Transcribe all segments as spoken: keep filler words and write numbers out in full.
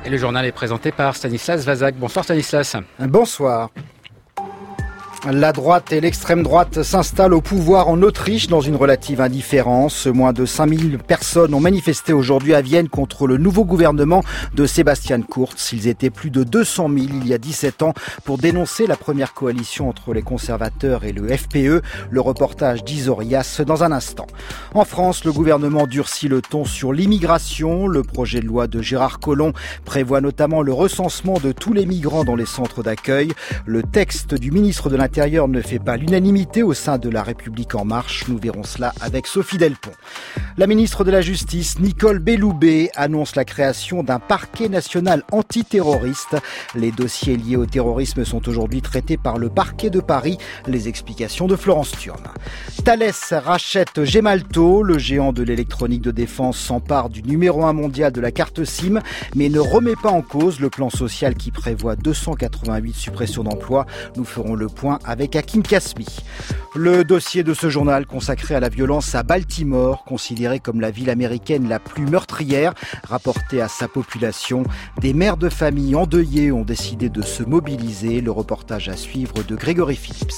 Et le journal est présenté par Stanislas Vazak. Bonsoir Stanislas. Bonsoir. La droite et l'extrême droite s'installent au pouvoir en Autriche dans une relative indifférence. Moins de cinq mille personnes ont manifesté aujourd'hui à Vienne contre le nouveau gouvernement de Sebastian Kurz. Ils étaient plus de deux cent mille il y a dix-sept ans pour dénoncer la première coalition entre les conservateurs et le F P E. Le reportage d'Isorias dans un instant. En France, le gouvernement durcit le ton sur l'immigration. Le projet de loi de Gérard Collomb prévoit notamment le recensement de tous les migrants dans les centres d'accueil. Le texte du ministre de l'Intérieur L'Intérieur ne fait pas l'unanimité au sein de La République En Marche. Nous verrons cela avec Sophie Delpont. La ministre de la Justice, Nicole Belloubet, annonce la création d'un parquet national antiterroriste. Les dossiers liés au terrorisme sont aujourd'hui traités par le parquet de Paris. Les explications de Florence Thurm. Thales rachète Gemalto. Le géant de l'électronique de défense s'empare du numéro un mondial de la carte SIM, mais ne remet pas en cause le plan social qui prévoit deux cent quatre-vingt-huit suppressions d'emplois. Nous ferons le point avec Hakim Kasmi. Le dossier de ce journal consacré à la violence à Baltimore, considérée comme la ville américaine la plus meurtrière, rapportée à sa population. Des mères de famille endeuillées ont décidé de se mobiliser. Le reportage à suivre de Grégory Phillips.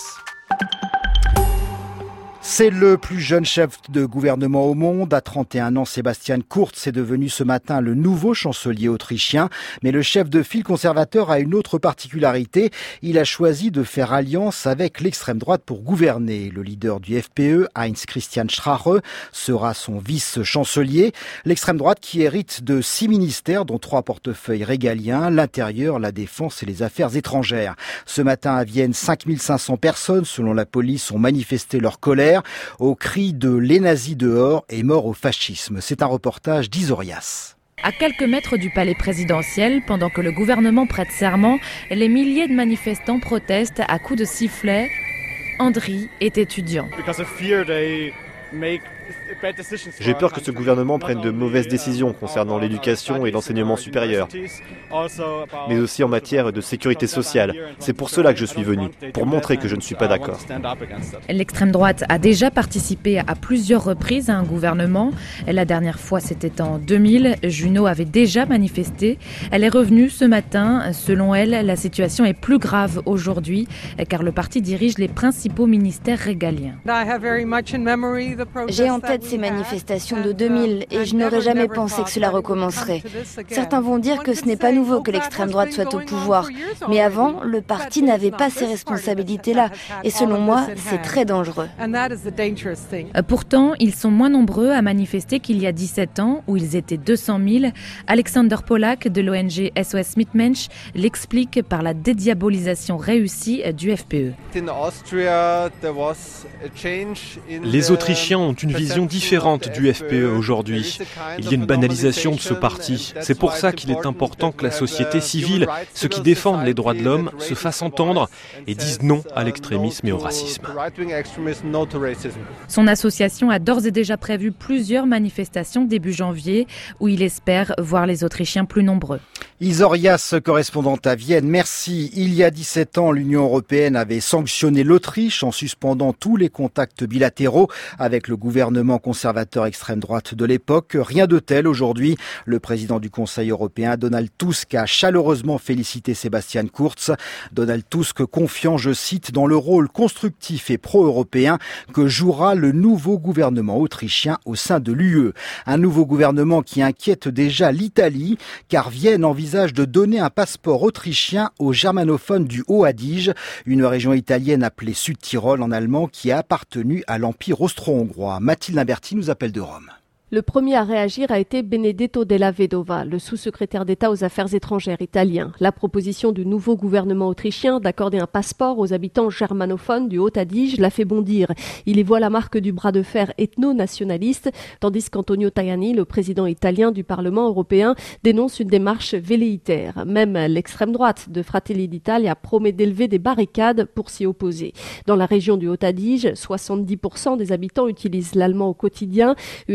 C'est le plus jeune chef de gouvernement au monde. À trente et un ans, Sebastian Kurz est devenu ce matin le nouveau chancelier autrichien. Mais le chef de file conservateur a une autre particularité. Il a choisi de faire alliance avec l'extrême droite pour gouverner. Le leader du F P E, Heinz Christian Strache, sera son vice-chancelier. L'extrême droite qui hérite de six ministères, dont trois portefeuilles régaliens, l'intérieur, la défense et les affaires étrangères. Ce matin à Vienne, cinq mille cinq cents personnes, selon la police, ont manifesté leur colère au cri de « Les nazis dehors et mort au fascisme ». C'est un reportage d'Isorias. À quelques mètres du palais présidentiel, pendant que le gouvernement prête serment, les milliers de manifestants protestent à coups de sifflet. Andri est étudiant. J'ai peur que ce gouvernement prenne de mauvaises décisions concernant l'éducation et l'enseignement supérieur, mais aussi en matière de sécurité sociale. C'est pour cela que je suis venu, pour montrer que je ne suis pas d'accord. L'extrême droite a déjà participé à plusieurs reprises à un gouvernement. La dernière fois, c'était en deux mille. Junot avait déjà manifesté. Elle est revenue ce matin. Selon elle, la situation est plus grave aujourd'hui, car le parti dirige les principaux ministères régaliens. J'ai en tête ces manifestations de deux mille et je n'aurais jamais pensé que cela recommencerait. Certains vont dire que ce n'est pas nouveau que l'extrême droite soit au pouvoir, mais avant, le parti n'avait pas ces responsabilités-là et selon moi, c'est très dangereux. Pourtant, ils sont moins nombreux à manifester qu'il y a dix-sept ans, où ils étaient deux cent mille. Alexander Polak de l'O N G S O S Mitmensch l'explique par la dédiabolisation réussie du F P E. Les Autrichiens ont une vision différente du F P E aujourd'hui. Il y a une banalisation de ce parti. C'est pour ça qu'il est important que la société civile, ceux qui défendent les droits de l'homme, se fassent entendre et disent non à l'extrémisme et au racisme. Son association a d'ores et déjà prévu plusieurs manifestations début janvier où il espère voir les Autrichiens plus nombreux. Isorias, correspondante à Vienne, merci. Il y a dix-sept ans, l'Union européenne avait sanctionné l'Autriche en suspendant tous les contacts bilatéraux avec le gouvernement conservateur extrême droite de l'époque. Rien de tel aujourd'hui. Le président du Conseil européen, Donald Tusk, a chaleureusement félicité Sebastian Kurz. Donald Tusk confiant, je cite, dans le rôle constructif et pro-européen que jouera le nouveau gouvernement autrichien au sein de l'U E. Un nouveau gouvernement qui inquiète déjà l'Italie, car Vienne envisage de donner un passeport autrichien aux germanophones du Haut-Adige, une région italienne appelée Sud-Tyrol en allemand qui a appartenu à l'Empire austro-hongrois. Mathilde Imberti nous appelle de Rome. Le premier à réagir a été Benedetto Della Vedova, le sous-secrétaire d'État aux Affaires étrangères italien. La proposition du nouveau gouvernement autrichien d'accorder un passeport aux habitants germanophones du Haut-Adige l'a fait bondir. Il y voit la marque du bras de fer ethno-nationaliste, tandis qu'Antonio Tajani, le président italien du Parlement européen, dénonce une démarche velléitaire. Même l'extrême droite de Fratelli d'Italia promet d'élever des barricades pour s'y opposer. Dans la région du Haut-Adige, soixante-dix pour cent des habitants utilisent l'allemand au quotidien, une région à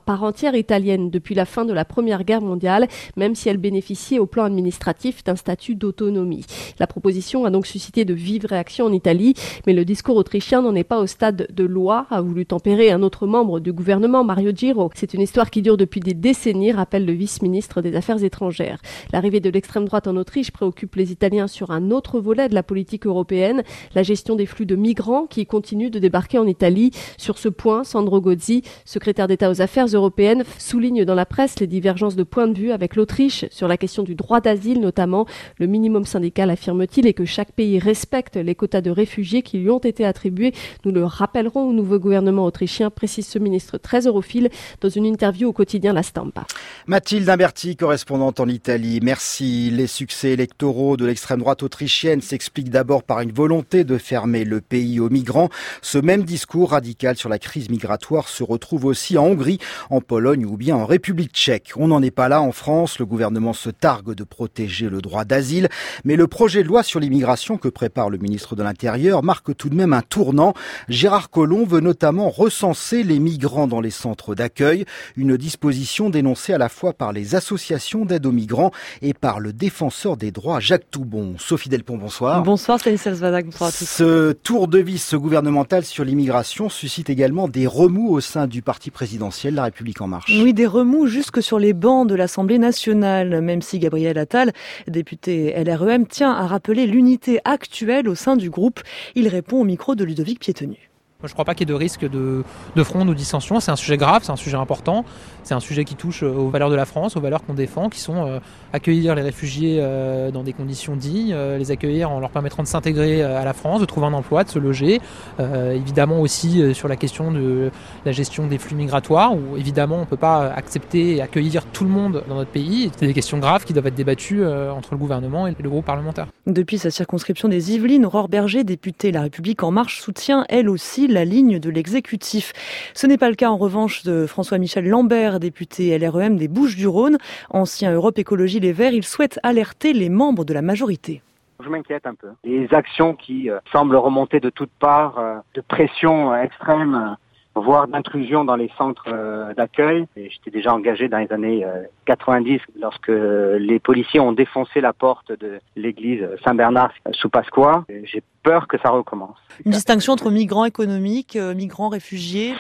part entière italienne depuis la fin de la Première Guerre mondiale, même si elle bénéficiait au plan administratif d'un statut d'autonomie. La proposition a donc suscité de vives réactions en Italie, mais le discours autrichien n'en est pas au stade de loi, a voulu tempérer un autre membre du gouvernement, Mario Giro. C'est une histoire qui dure depuis des décennies, rappelle le vice-ministre des Affaires étrangères. L'arrivée de l'extrême droite en Autriche préoccupe les Italiens sur un autre volet de la politique européenne, la gestion des flux de migrants qui continuent de débarquer en Italie. Sur ce point, Sandro Gozzi, secrétaire d'État aux Affaires européennes, souligne dans la presse les divergences de point de vue avec l'Autriche sur la question du droit d'asile notamment. Le minimum syndical, affirme-t-il, est que chaque pays respecte les quotas de réfugiés qui lui ont été attribués. Nous le rappellerons au nouveau gouvernement autrichien, précise ce ministre très europhile dans une interview au quotidien La Stampa. Mathilde Imberti, correspondante en Italie. Merci. Les succès électoraux de l'extrême droite autrichienne s'expliquent d'abord par une volonté de fermer le pays aux migrants. Ce même discours radical sur la crise migratoire se retrouve aussi en Hongrie, en Pologne ou bien en République tchèque. On n'en est pas là en France. Le gouvernement se targue de protéger le droit d'asile. Mais le projet de loi sur l'immigration que prépare le ministre de l'Intérieur marque tout de même un tournant. Gérard Collomb veut notamment recenser les migrants dans les centres d'accueil. Une disposition dénoncée à la fois par les associations d'aide aux migrants et par le défenseur des droits Jacques Toubon. Sophie Delpont, bonsoir. Bonsoir Stanislas Vazak, bonsoir à tous. Ce tour de vis gouvernemental sur l'immigration suscite également des remous au sein du parti présidentiel La République En Marche. Oui, des remous jusque sur les bancs de l'Assemblée nationale, même si Gabriel Attal, député L R E M, tient à rappeler l'unité actuelle au sein du groupe. Il répond au micro de Ludovic Piétenu. Je ne crois pas qu'il y ait de risque de, de fronde ou de dissension. C'est un sujet grave, c'est un sujet important. C'est un sujet qui touche aux valeurs de la France, aux valeurs qu'on défend, qui sont euh, accueillir les réfugiés euh, dans des conditions dignes, euh, les accueillir en leur permettant de s'intégrer à la France, de trouver un emploi, de se loger. Euh, évidemment aussi euh, sur la question de la gestion des flux migratoires, où évidemment on ne peut pas accepter et accueillir tout le monde dans notre pays. C'est des questions graves qui doivent être débattues euh, entre le gouvernement et le groupe parlementaire. Depuis sa circonscription des Yvelines, Aurore Berger, députée La République En Marche, soutient elle aussi la ligne de l'exécutif. Ce n'est pas le cas en revanche de François-Michel Lambert, député L R E M des Bouches-du-Rhône. Ancien Europe Écologie Les Verts, il souhaite alerter les membres de la majorité. Je m'inquiète un peu. Les actions qui euh, semblent remonter de toutes parts, euh, de pression euh, extrême, euh, voire d'intrusion dans les centres euh, d'accueil. Et j'étais déjà engagé dans les années euh, quatre-vingt-dix lorsque euh, les policiers ont défoncé la porte de l'église Saint-Bernard euh, sous Pasqua. Et j'ai peur que ça recommence. Une distinction entre migrants économiques, euh, migrants réfugiés.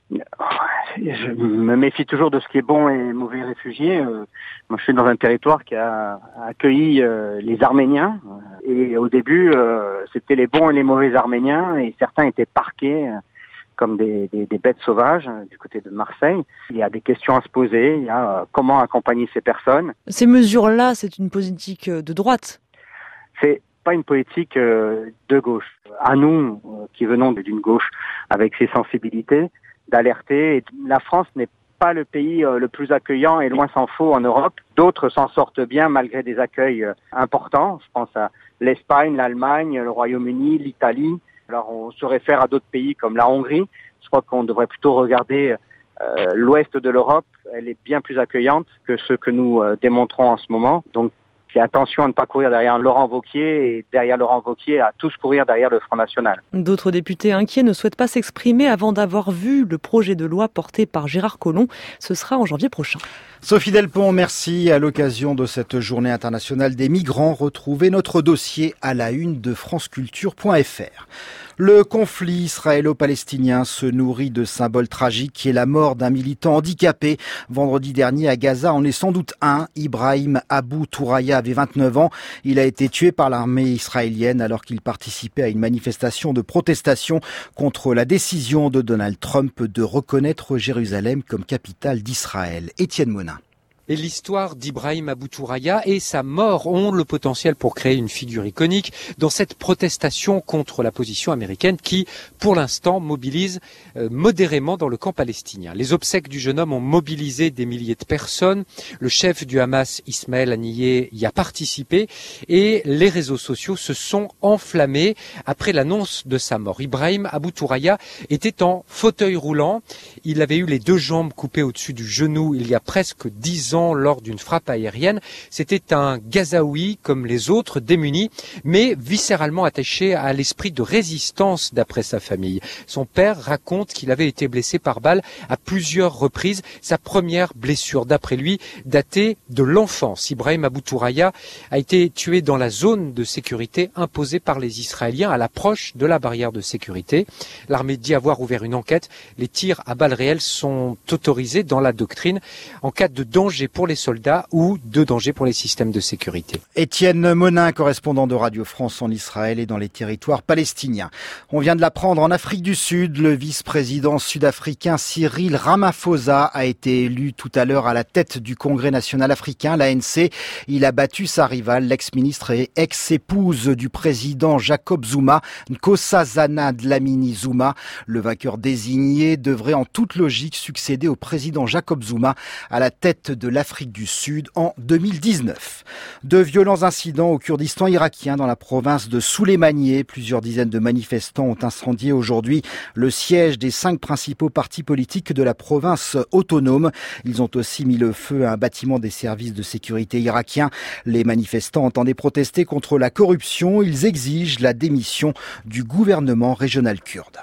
Je me méfie toujours de ce qui est bon et mauvais réfugiés. Moi, je suis dans un territoire qui a accueilli les Arméniens. Et au début, c'était les bons et les mauvais Arméniens. Et certains étaient parqués comme des, des, des bêtes sauvages du côté de Marseille. Il y a des questions à se poser. Il y a comment accompagner ces personnes. Ces mesures-là, c'est une politique de droite. C'est pas une politique de gauche. À nous, qui venons d'une gauche avec ses sensibilités, d'alerter. La France n'est pas le pays le plus accueillant et loin s'en faut en Europe. D'autres s'en sortent bien malgré des accueils importants. Je pense à l'Espagne, l'Allemagne, le Royaume-Uni, l'Italie. Alors on se réfère à d'autres pays comme la Hongrie. Je crois qu'on devrait plutôt regarder euh, l'ouest de l'Europe. Elle est bien plus accueillante que ce que nous euh, démontrons en ce moment. Donc et attention à ne pas courir derrière Laurent Wauquiez et derrière Laurent Wauquiez à tous courir derrière le Front National. D'autres députés inquiets ne souhaitent pas s'exprimer avant d'avoir vu le projet de loi porté par Gérard Collomb. Ce sera en janvier prochain. Sophie Delpont, merci. À l'occasion de cette journée internationale des migrants, retrouvez notre dossier à la une de franceculture point f r. Le conflit israélo-palestinien se nourrit de symboles tragiques et la mort d'un militant handicapé vendredi dernier à Gaza en est sans doute un. Ibrahim Abou Touraya avait vingt-neuf ans. Il a été tué par l'armée israélienne alors qu'il participait à une manifestation de protestation contre la décision de Donald Trump de reconnaître Jérusalem comme capitale d'Israël. Étienne Monin. Et l'histoire d'Ibrahim Abou Touraya et sa mort ont le potentiel pour créer une figure iconique dans cette protestation contre la position américaine qui, pour l'instant, mobilise euh, modérément dans le camp palestinien. Les obsèques du jeune homme ont mobilisé des milliers de personnes. Le chef du Hamas, Ismaël Haniyeh, y a participé et les réseaux sociaux se sont enflammés après l'annonce de sa mort. Ibrahim Abou Touraya était en fauteuil roulant. Il avait eu les deux jambes coupées au-dessus du genou il y a presque dix ans. ans lors d'une frappe aérienne. C'était un Gazaoui comme les autres, démuni, mais viscéralement attaché à l'esprit de résistance d'après sa famille. Son père raconte qu'il avait été blessé par balle à plusieurs reprises. Sa première blessure, d'après lui, datait de l'enfance. Ibrahim Abou Touraya a été tué dans la zone de sécurité imposée par les Israéliens à l'approche de la barrière de sécurité. L'armée dit avoir ouvert une enquête. Les tirs à balles réelles sont autorisés dans la doctrine en cas de danger pour les soldats ou de danger pour les systèmes de sécurité. Étienne Monin, correspondant de Radio France en Israël et dans les territoires palestiniens. On vient de l'apprendre en Afrique du Sud, le vice-président sud-africain Cyril Ramaphosa a été élu tout à l'heure à la tête du Congrès national africain, l'A N C. Il a battu sa rivale, l'ex-ministre et ex-épouse du président Jacob Zuma, Nkosazana Dlamini Zuma. Le vainqueur désigné devrait en toute logique succéder au président Jacob Zuma à la tête de l'Afrique du Sud en deux mille dix-neuf. De violents incidents au Kurdistan irakien dans la province de Souleymaniye. Plusieurs dizaines de manifestants ont incendié aujourd'hui le siège des cinq principaux partis politiques de la province autonome. Ils ont aussi mis le feu à un bâtiment des services de sécurité irakiens. Les manifestants entendaient protester contre la corruption. Ils exigent la démission du gouvernement régional kurde.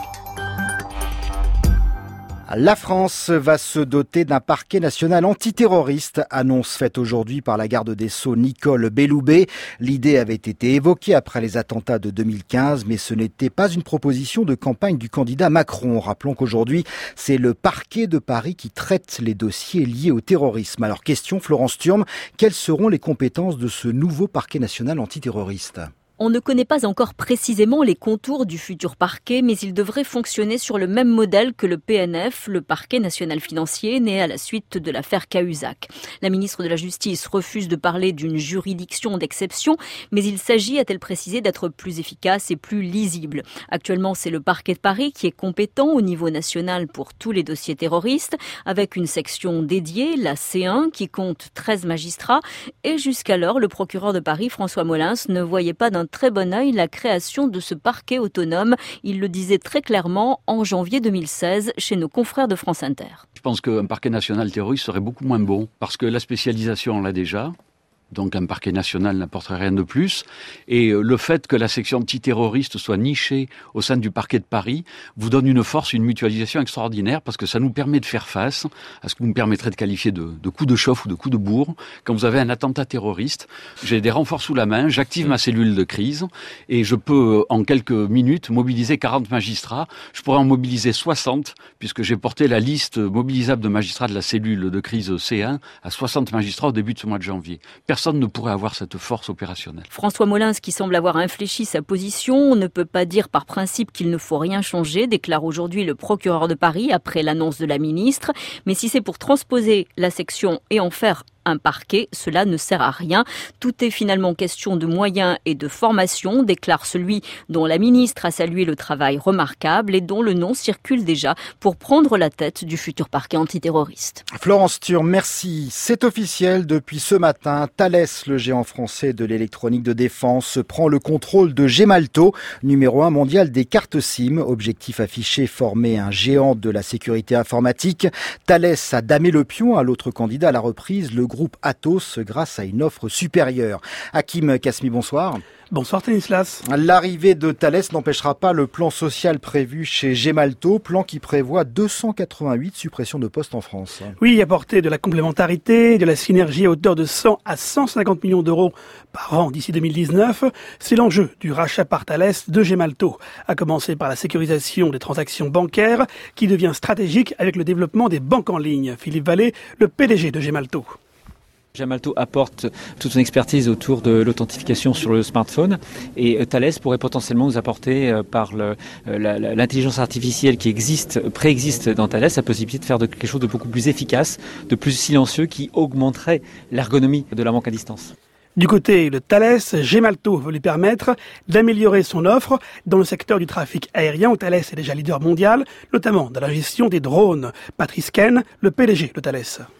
La France va se doter d'un parquet national antiterroriste, annonce faite aujourd'hui par la garde des Sceaux Nicole Belloubet. L'idée avait été évoquée après les attentats de deux mille quinze, mais ce n'était pas une proposition de campagne du candidat Macron. Rappelons qu'aujourd'hui, c'est le parquet de Paris qui traite les dossiers liés au terrorisme. Alors question, Florence Thurm, quelles seront les compétences de ce nouveau parquet national antiterroriste ? On ne connaît pas encore précisément les contours du futur parquet, mais il devrait fonctionner sur le même modèle que le P N F, le parquet national financier, né à la suite de l'affaire Cahuzac. La ministre de la Justice refuse de parler d'une juridiction d'exception, mais il s'agit, a-t-elle précisé, d'être plus efficace et plus lisible. Actuellement, c'est le parquet de Paris qui est compétent au niveau national pour tous les dossiers terroristes, avec une section dédiée, la C un, qui compte treize magistrats. Et jusqu'alors, le procureur de Paris, François Molins, ne voyait pas d'un très bon œil la création de ce parquet autonome. Il le disait très clairement en janvier deux mille seize chez nos confrères de France Inter. Je pense qu'un parquet national terroriste serait beaucoup moins bon parce que la spécialisation, on l'a déjà. Donc un parquet national n'apporterait rien de plus. Et le fait que la section antiterroriste soit nichée au sein du parquet de Paris vous donne une force, une mutualisation extraordinaire parce que ça nous permet de faire face à ce que vous me permettrez de qualifier de, de coup de chauffe ou de coup de bourre. Quand vous avez un attentat terroriste, j'ai des renforts sous la main, j'active ma cellule de crise et je peux en quelques minutes mobiliser quarante magistrats. Je pourrais en mobiliser soixante puisque j'ai porté la liste mobilisable de magistrats de la cellule de crise C un à soixante magistrats au début de ce mois de janvier. Personne Personne ne pourrait avoir cette force opérationnelle. François Molins, qui semble avoir infléchi sa position, ne peut pas dire par principe qu'il ne faut rien changer, déclare aujourd'hui le procureur de Paris après l'annonce de la ministre. Mais si c'est pour transposer la section et en faire un parquet, cela ne sert à rien. Tout est finalement question de moyens et de formation, déclare celui dont la ministre a salué le travail remarquable et dont le nom circule déjà pour prendre la tête du futur parquet antiterroriste. Florence Thurm, merci. C'est officiel depuis ce matin. Thales, le géant français de l'électronique de défense, prend le contrôle de Gemalto, numéro un mondial des cartes SIM. Objectif affiché, former un géant de la sécurité informatique. Thales a damé le pion à l'autre candidat à la reprise, le groupe Atos, grâce à une offre supérieure. Hakim Kasmi, bonsoir. Bonsoir Stanislas. L'arrivée de Thales n'empêchera pas le plan social prévu chez Gemalto, plan qui prévoit deux cent quatre-vingt-huit suppressions de postes en France. Oui, apporter de la complémentarité, de la synergie à hauteur de cent à cent cinquante millions d'euros par an d'ici deux mille dix-neuf, c'est l'enjeu du rachat par Thales de Gemalto, à commencer par la sécurisation des transactions bancaires qui devient stratégique avec le développement des banques en ligne. Philippe Vallée, le P D G de Gemalto. Gemalto apporte toute son expertise autour de l'authentification sur le smartphone et Thales pourrait potentiellement nous apporter par le, la, l'intelligence artificielle qui existe, préexiste dans Thales, la possibilité de faire de quelque chose de beaucoup plus efficace, de plus silencieux qui augmenterait l'ergonomie de la banque à distance. Du côté de Thales, Gemalto veut lui permettre d'améliorer son offre dans le secteur du trafic aérien où Thales est déjà leader mondial, notamment dans la gestion des drones. Patrice Ken, le P D G de Thales.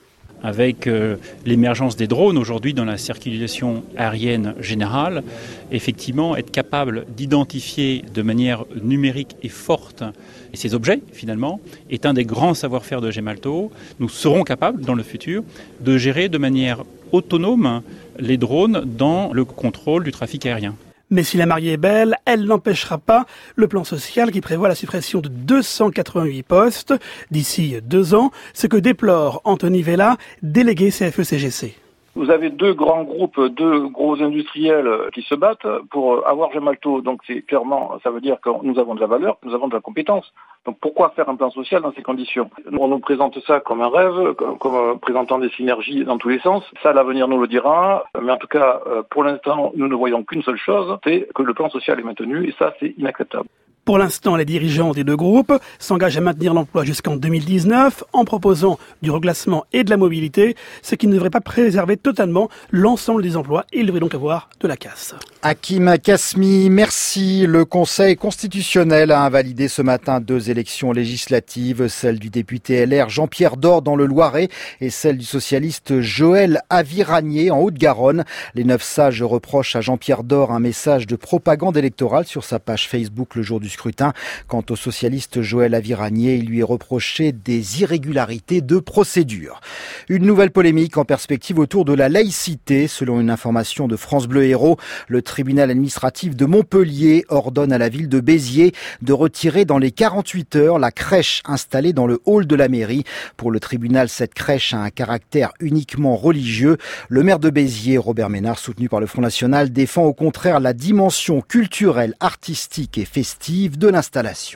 avec euh, l'émergence des drones aujourd'hui dans la circulation aérienne générale, effectivement être capable d'identifier de manière numérique et forte ces objets, finalement, est un des grands savoir-faire de Gemalto. Nous serons capables, dans le futur, de gérer de manière autonome les drones dans le contrôle du trafic aérien. Mais si la mariée est belle, elle n'empêchera pas le plan social qui prévoit la suppression de deux cent quatre-vingt-huit postes d'ici deux ans, ce que déplore Anthony Vella, délégué C F E C G C. Vous avez deux grands groupes, deux gros industriels qui se battent pour avoir Gemalto. Donc c'est clairement, ça veut dire que nous avons de la valeur, que nous avons de la compétence. Donc pourquoi faire un plan social dans ces conditions? On nous présente ça comme un rêve, comme, comme présentant des synergies dans tous les sens. Ça, l'avenir nous le dira. Mais en tout cas, pour l'instant, nous ne voyons qu'une seule chose, c'est que le plan social est maintenu et ça, c'est inacceptable. Pour l'instant, les dirigeants des deux groupes s'engagent à maintenir l'emploi jusqu'en deux mille dix-neuf en proposant du reclassement et de la mobilité, ce qui ne devrait pas préserver totalement l'ensemble des emplois. Il devrait donc avoir de la casse. Hakim Kasmi, merci. Le Conseil constitutionnel a invalidé ce matin deux élections législatives, celle du député L R Jean-Pierre Door dans le Loiret et celle du socialiste Joël Aviragné en Haute-Garonne. Les neuf sages reprochent à Jean-Pierre Door un message de propagande électorale sur sa page Facebook le jour du scrutin. Quant au socialiste Joël Aviragné, il lui est reproché des irrégularités de procédure. Une nouvelle polémique en perspective autour de la laïcité. Selon une information de France Bleu Héros, le tribunal administratif de Montpellier ordonne à la ville de Béziers de retirer dans les quarante-huit heures la crèche installée dans le hall de la mairie. Pour le tribunal, cette crèche a un caractère uniquement religieux. Le maire de Béziers, Robert Ménard, soutenu par le Front National, défend au contraire la dimension culturelle, artistique et festive de l'installation.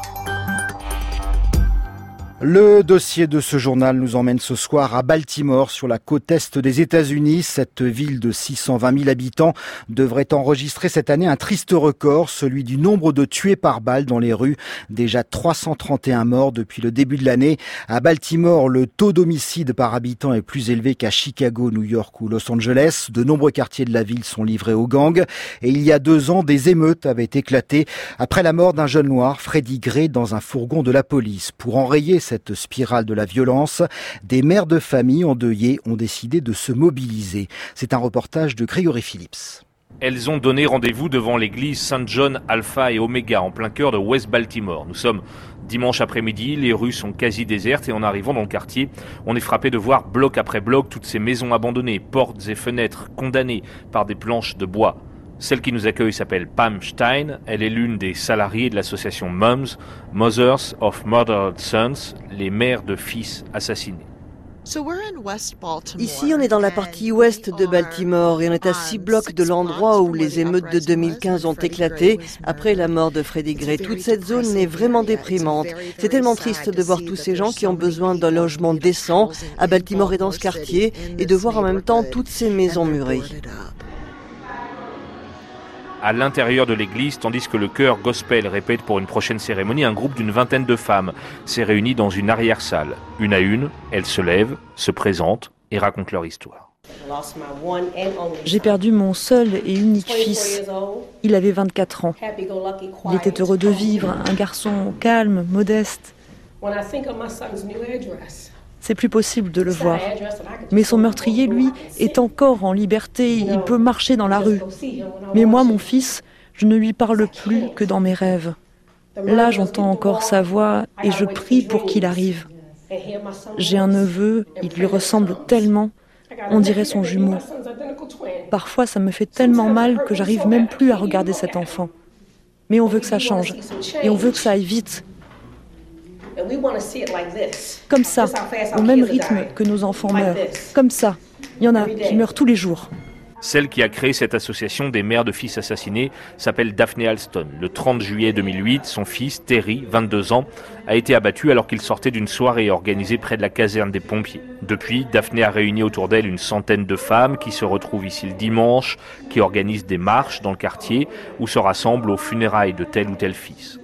Le dossier de ce journal nous emmène ce soir à Baltimore, sur la côte est des États-Unis. Cette ville de six cent vingt mille habitants devrait enregistrer cette année un triste record, celui du nombre de tués par balle dans les rues. Déjà trois cent trente et un morts depuis le début de l'année. À Baltimore, le taux d'homicide par habitant est plus élevé qu'à Chicago, New York ou Los Angeles. De nombreux quartiers de la ville sont livrés aux gangs. Et il y a deux ans, des émeutes avaient éclaté après la mort d'un jeune noir, Freddie Gray, dans un fourgon de la police. Pour enrayer cette spirale de la violence, des mères de famille endeuillées ont décidé de se mobiliser. C'est un reportage de Grégory Phillips. Elles ont donné rendez-vous devant l'église Saint John Alpha et Omega en plein cœur de West Baltimore. Nous sommes dimanche après-midi, les rues sont quasi désertes et en arrivant dans le quartier, on est frappé de voir bloc après bloc toutes ces maisons abandonnées, portes et fenêtres condamnées par des planches de bois. Celle qui nous accueille s'appelle Pam Stein. Elle est l'une des salariées de l'association Moms, Mothers of Murdered Sons, les mères de fils assassinés. Ici, on est dans la partie ouest de Baltimore et on est à six blocs de l'endroit où les émeutes de deux mille quinze ont éclaté après la mort de Freddie Gray. Toute cette zone est vraiment déprimante. C'est tellement triste de voir tous ces gens qui ont besoin d'un logement décent à Baltimore et dans ce quartier et de voir en même temps toutes ces maisons murées. À l'intérieur de l'église, tandis que le chœur gospel répète pour une prochaine cérémonie, un groupe d'une vingtaine de femmes s'est réuni dans une arrière-salle. Une à une, elles se lèvent, se présentent et racontent leur histoire. J'ai perdu mon seul et unique fils. Il avait vingt-quatre ans. Il était heureux de vivre, un garçon calme, modeste. C'est plus possible de le voir. Mais son meurtrier, lui, est encore en liberté. Il peut marcher dans la rue. Mais moi, mon fils, je ne lui parle plus que dans mes rêves. Là, j'entends encore sa voix et je prie pour qu'il arrive. J'ai un neveu, il lui ressemble tellement. On dirait son jumeau. Parfois, ça me fait tellement mal que j'arrive même plus à regarder cet enfant. Mais on veut que ça change. Et on veut que ça aille vite. Comme ça, au même rythme que nos enfants meurent. Comme ça. Il y en a qui meurent tous les jours. Celle qui a créé cette association des mères de fils assassinés s'appelle Daphne Alston. Le trente juillet deux mille huit, son fils, Terry, vingt-deux ans, a été abattu alors qu'il sortait d'une soirée organisée près de la caserne des pompiers. Depuis, Daphne a réuni autour d'elle une centaine de femmes qui se retrouvent ici le dimanche, qui organisent des marches dans le quartier ou se rassemblent aux funérailles de tel ou tel fils.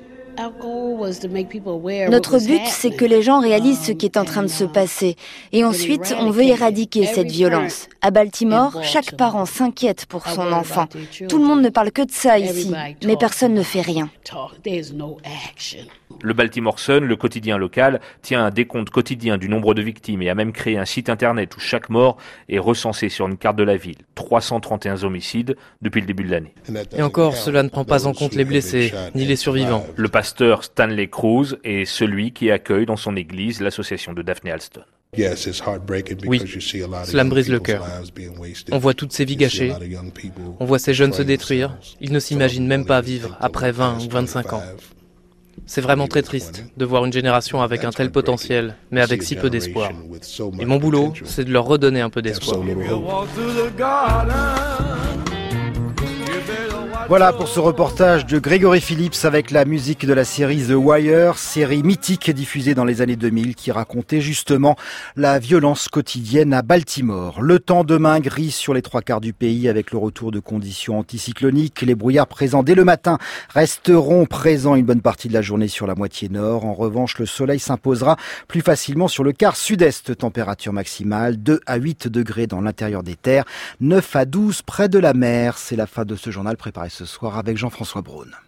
Notre but, c'est que les gens réalisent ce qui est en train de se passer. Et ensuite, on veut éradiquer cette violence. À Baltimore, chaque parent s'inquiète pour son enfant. Tout le monde ne parle que de ça ici, mais personne ne fait rien. Le Baltimore Sun, le quotidien local, tient un décompte quotidien du nombre de victimes et a même créé un site internet où chaque mort est recensé sur une carte de la ville. trois cent trente et un homicides depuis le début de l'année. Et encore, cela ne prend pas en compte les blessés, ni les survivants. Le pasteur Stanley Cruz est celui qui accueille dans son église l'association de Daphne Halston. Oui, cela me brise le cœur. On voit toutes ces vies gâchées, on voit ces jeunes se détruire, ils ne s'imaginent même pas vivre après vingt ou vingt-cinq ans. C'est vraiment très triste de voir une génération avec un tel potentiel, mais avec si peu d'espoir. Et mon boulot, c'est de leur redonner un peu d'espoir. Voilà pour ce reportage de Grégory Phillips avec la musique de la série The Wire, série mythique diffusée dans les années deux mille qui racontait justement la violence quotidienne à Baltimore. Le temps demain gris sur les trois quarts du pays avec le retour de conditions anticycloniques. Les brouillards présents dès le matin resteront présents une bonne partie de la journée sur la moitié nord. En revanche, le soleil s'imposera plus facilement sur le quart sud-est. Température maximale deux à huit degrés dans l'intérieur des terres, neuf à douze près de la mer. C'est la fin de ce journal préparé ce soir avec Jean-François Braun.